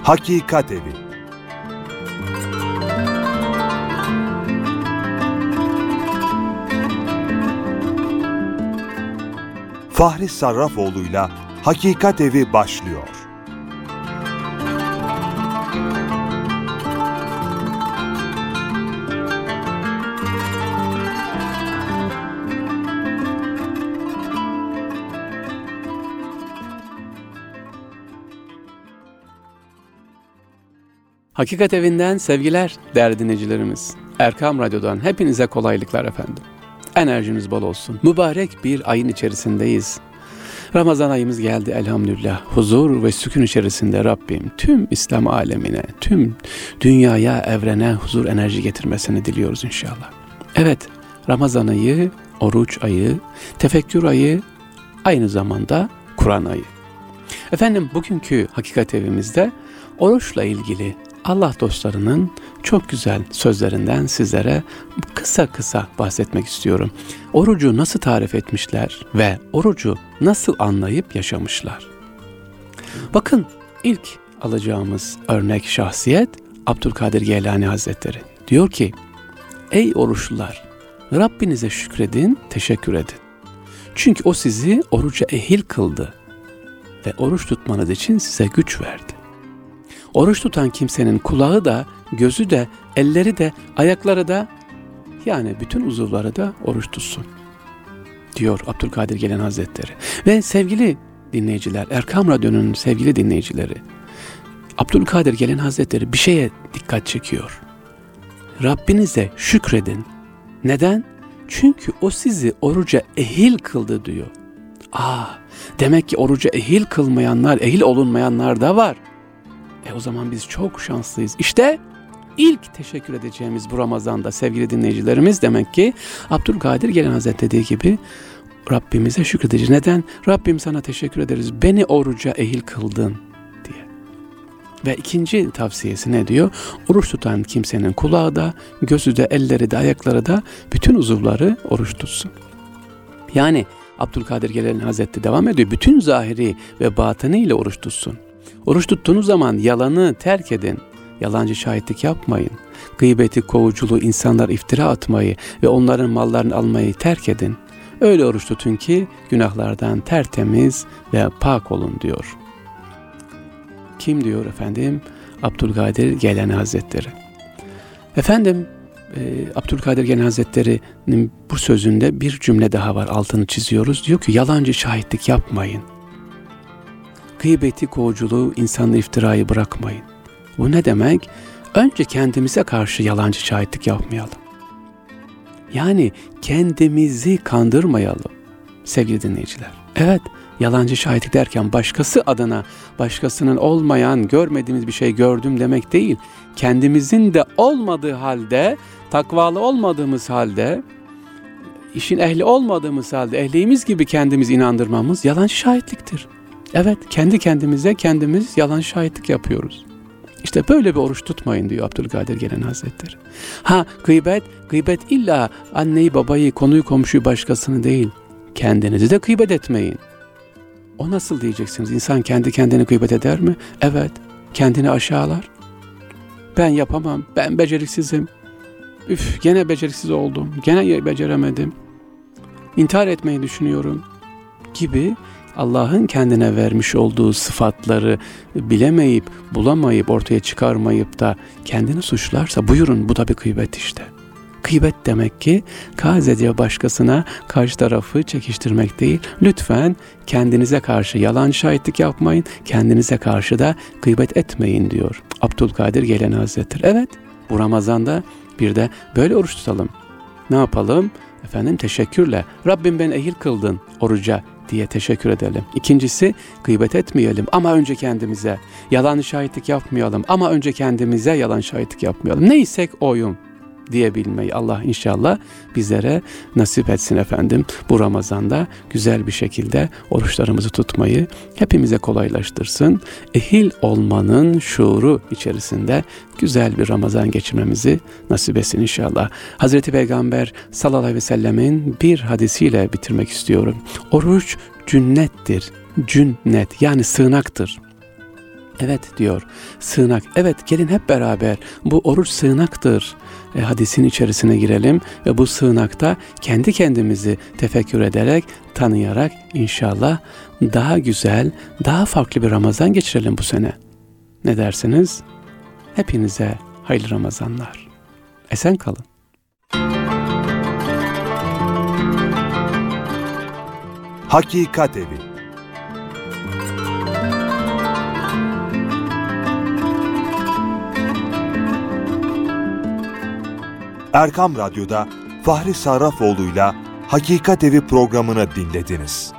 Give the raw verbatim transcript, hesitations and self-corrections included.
Hakikat Evi. Fahri Sarrafoğlu'yla Hakikat Evi başlıyor. Hakikat Evi'nden sevgiler değerli dinleyicilerimiz. Erkam Radyo'dan hepinize kolaylıklar efendim. Enerjiniz bol olsun. Mübarek bir ayın içerisindeyiz. Ramazan ayımız geldi elhamdülillah. Huzur ve sükun içerisinde Rabbim tüm İslam alemine, tüm dünyaya, evrene huzur enerji getirmesini diliyoruz inşallah. Evet, Ramazan ayı, oruç ayı, tefekkür ayı, aynı zamanda Kur'an ayı. Efendim bugünkü Hakikat Evimizde oruçla ilgili Allah dostlarının çok güzel sözlerinden sizlere kısa kısa bahsetmek istiyorum. Orucu nasıl tarif etmişler ve orucu nasıl anlayıp yaşamışlar? Bakın ilk alacağımız örnek şahsiyet Abdülkadir Geylani Hazretleri. Diyor ki, ey oruçlular, Rabbinize şükredin, teşekkür edin. Çünkü o sizi oruca ehil kıldı ve oruç tutmanız için size güç verdi. Oruç tutan kimsenin kulağı da, gözü de, elleri de, ayakları da, yani bütün uzuvları da oruç tutsun, diyor Abdülkadir Geylani Hazretleri. Ve sevgili dinleyiciler, Erkam Radyo'nun sevgili dinleyicileri, Abdülkadir Geylani Hazretleri bir şeye dikkat çekiyor. Rabbinize şükredin. Neden? Çünkü o sizi oruca ehil kıldı diyor. Aa, demek ki oruca ehil kılmayanlar, ehil olunmayanlar da var. E o zaman biz çok şanslıyız. İşte ilk teşekkür edeceğimiz bu Ramazan'da sevgili dinleyicilerimiz demek ki Abdülkadir Geylani Hazretleri dediği gibi Rabbimize şükredeceğiz. Neden? Rabbim sana teşekkür ederiz. Beni oruca ehil kıldın diye. Ve ikinci tavsiyesi ne diyor? Oruç tutan kimsenin kulağı da, gözü de, elleri de, ayakları da, bütün uzuvları oruç tutsun. Yani Abdülkadir Geylani Hazretleri devam ediyor. Bütün zahiri ve batını ile oruç tutsun. Oruç tuttuğunuz zaman yalanı terk edin. Yalancı şahitlik yapmayın. Gıybeti, kovuculuğu, insanlar iftira atmayı ve onların mallarını almayı terk edin. Öyle oruç tutun ki günahlardan tertemiz ve pak olun diyor. Kim diyor efendim? Abdülkadir Geylani Hazretleri. Efendim e, Abdülkadir Geylani Hazretleri'nin bu sözünde bir cümle daha var, altını çiziyoruz. Diyor ki yalancı şahitlik yapmayın. Gıybeti, kovuculuğu, insanlı iftirayı bırakmayın. Bu ne demek? Önce kendimize karşı yalancı şahitlik yapmayalım. Yani kendimizi kandırmayalım sevgili dinleyiciler. Evet, yalancı şahitlik derken başkası adına, başkasının olmayan, görmediğimiz bir şey gördüm demek değil. Kendimizin de olmadığı halde, takvalı olmadığımız halde, işin ehli olmadığımız halde, ehlimiz gibi kendimizi inandırmamız yalancı şahitliktir. Evet, kendi kendimize kendimiz yalan şahitlik yapıyoruz. İşte böyle bir oruç tutmayın diyor Abdülkadir Geylani Hazretleri. Ha, gıybet, gıybet illa anneyi, babayı, konuyu, komşuyu, başkasını değil. Kendinizi de gıybet etmeyin. O nasıl diyeceksiniz? İnsan kendi kendini gıybet eder mi? Evet, kendini aşağılar. Ben yapamam, ben beceriksizim. Üf, gene beceriksiz oldum, gene beceremedim. İntihar etmeyi düşünüyorum gibi Allah'ın kendine vermiş olduğu sıfatları bilemeyip, bulamayıp, ortaya çıkarmayıp da kendini suçlarsa buyurun bu da bir gıybet işte. Gıybet demek ki sadece başkasına karşı tarafı çekiştirmek değil. Lütfen kendinize karşı yalan şahitlik yapmayın, kendinize karşı da gıybet etmeyin diyor Abdülkadir Geylani Hazretleri. Evet, bu Ramazan'da bir de böyle oruç tutalım. Ne yapalım? Efendim teşekkürle. Rabbim beni ehil kıldın oruca diye teşekkür edelim. İkincisi, gıybet etmeyelim ama önce kendimize. Yalan şahitlik yapmayalım ama önce kendimize yalan şahitlik yapmayalım. Neysek oyum diyebilmeyi Allah inşallah bizlere nasip etsin efendim. Bu Ramazan'da güzel bir şekilde oruçlarımızı tutmayı hepimize kolaylaştırsın. Ehil olmanın şuuru içerisinde güzel bir Ramazan geçirmemizi nasip etsin inşallah. Hazreti Peygamber sallallahu aleyhi ve sellemin bir hadisiyle bitirmek istiyorum. Oruç cünnettir. Cünnet yani sığınaktır. Evet diyor, sığınak. Evet, gelin hep beraber bu oruç sığınaktır e, hadisin içerisine girelim ve bu sığınakta kendi kendimizi tefekkür ederek, tanıyarak inşallah daha güzel, daha farklı bir Ramazan geçirelim bu sene. Ne dersiniz? Hepinize hayırlı Ramazanlar. Esen kalın. Hakikat Evi. Erkam Radyo'da Fahri Sarrafoğlu'yla Hakikat Evi programını dinlediniz.